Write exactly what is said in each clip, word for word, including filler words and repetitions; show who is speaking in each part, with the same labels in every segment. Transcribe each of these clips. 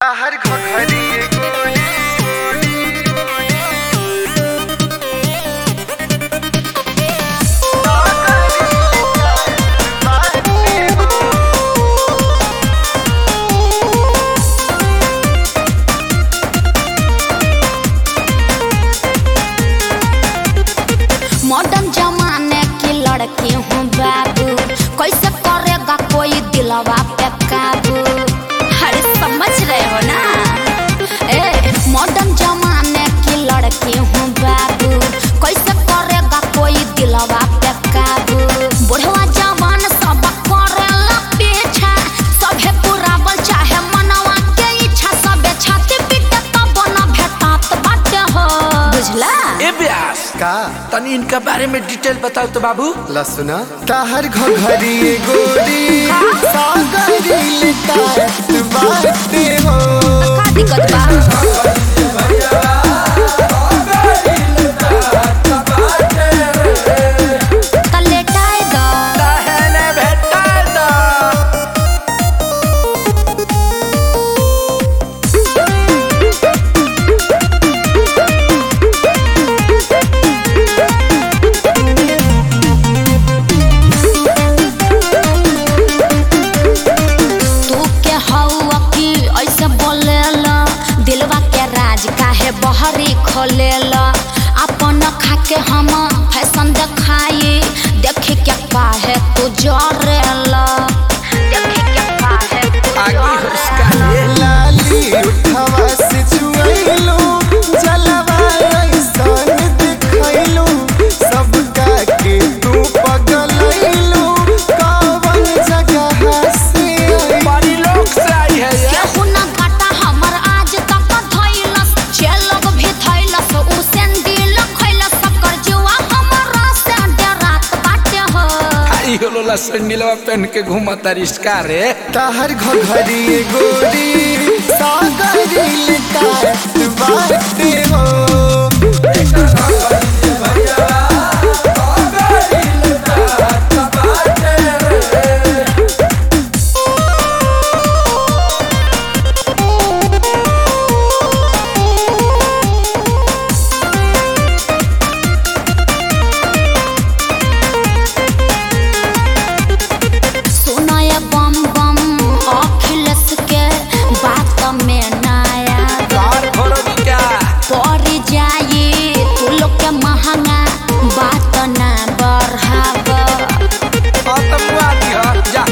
Speaker 1: हर घोघरी गोरी
Speaker 2: मॉडर्न जमाने की लड़की हूँ बाबू, कैसे करेगा कोई दिलवा पे काबू। अरे समझ रहे हो ना। ए मॉडर्न जमाने की लड़की हूँ बाबू, कैसे करेगा कोई दिलवा पे काबू। बुढ़वा जवान सब करेला पीछा, सभे पूरा बल चाहे मनवा के इच्छा। सबे छाती पीटे तब न भेटात बाटे हो, बुझला।
Speaker 3: ए ब्यास
Speaker 1: का
Speaker 3: तनी इनका बारे में डिटेल बताओ तो बाबू।
Speaker 1: लसुना ताहर घोघरी गोरी सागरी लिकात बाते हो।
Speaker 2: का दिक्कत बा? त लेटाए द।
Speaker 3: कहने भेटाए द।
Speaker 2: तू के हवा की ऐसे बोलेला, दिलवा के राज काहे बहरी खोलेला। अपन खा के हम फैशन दिखाई, देखे क्या काहे तू जरेला। देखे क्या काहे तू
Speaker 3: आगे हो इसका ये।
Speaker 1: लाली उठवा से छुएलो जलवा ऐसन दिखैलो, सबका के तू पगलैलो कवन जगह से
Speaker 3: बड़ी लोग से आई है ये।
Speaker 2: केहू ना काटा हमर आज तक धइलस, चेलब भी धइलस। उ सेंडिल खइलस, कर जुआ हमरा से डरात बाटे हो।
Speaker 3: आई होलो ला संडिलवा पहन के घूमता रिस्का रे।
Speaker 1: ताहर घोघरी गोरी सागरी लिकात बाते हो।
Speaker 2: सुनाया बम बम अखिलेश के बात में नया
Speaker 3: कार भरोगी क्या?
Speaker 2: पड़ जाई तू लोग के महंगा, बात ना बढ़ाव।
Speaker 3: आतंकवादी हो जा।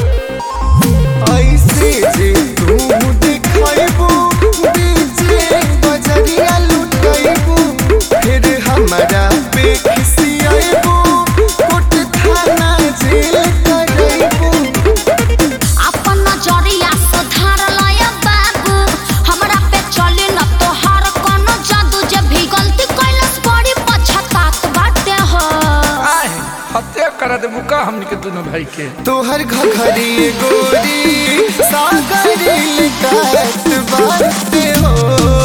Speaker 1: ऐसे जे तू दिखैबू डीजे बजरिया लुटैबू, फिर हमरा पे खिसियैबू कोट थाना जेल करैबू।
Speaker 2: अपन नजरिया सुधार लय बाबू, हमरा पे चली न तोहार कोनो जादू। जे भी गलती कैलस बड़ी पछतात बाटे हो।
Speaker 3: आए हत्या कर दे बुका हमनी के दोनों भाई के।
Speaker 1: तोहर घोघरी गोरी सागरी लिकात बाते हो।